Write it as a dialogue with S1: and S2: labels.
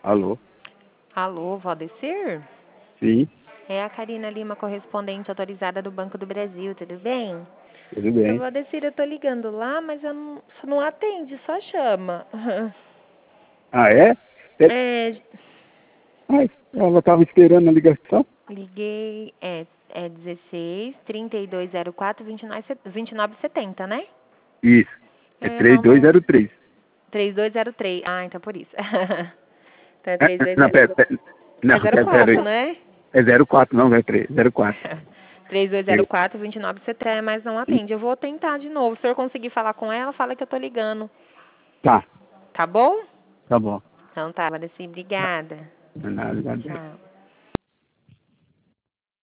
S1: Alô?
S2: Alô, Valdecir?
S1: Sim,
S2: É a Karina Lima, correspondente autorizada do Banco do Brasil, tudo bem?
S1: tudo
S2: Seu
S1: bem.
S2: Valdecir, eu tô ligando lá, mas você não atende, só chama.
S1: Ah, é?
S2: É,
S1: Ai, ela estava esperando a ligação?
S2: liguei, é 16 3204 2970, né?
S1: Isso, é
S2: É,
S1: três
S2: não,
S1: dois
S2: não,
S1: zero três.
S2: 3203. Ah, então por isso. Então é
S1: Não,
S2: 320.
S1: pera, não,
S2: É
S1: pera, pera
S2: 04,
S1: aí.
S2: né?
S1: É 04, não, é 3, 04.
S2: 3204 2970, mas não atende. Eu vou tentar de novo. Se eu conseguir falar com ela, fala que eu tô ligando.
S1: Tá,
S2: Tá bom?
S1: tá bom.
S2: Então tá, Valdeci, obrigada.
S1: Não é nada, nada.
S2: Tchau.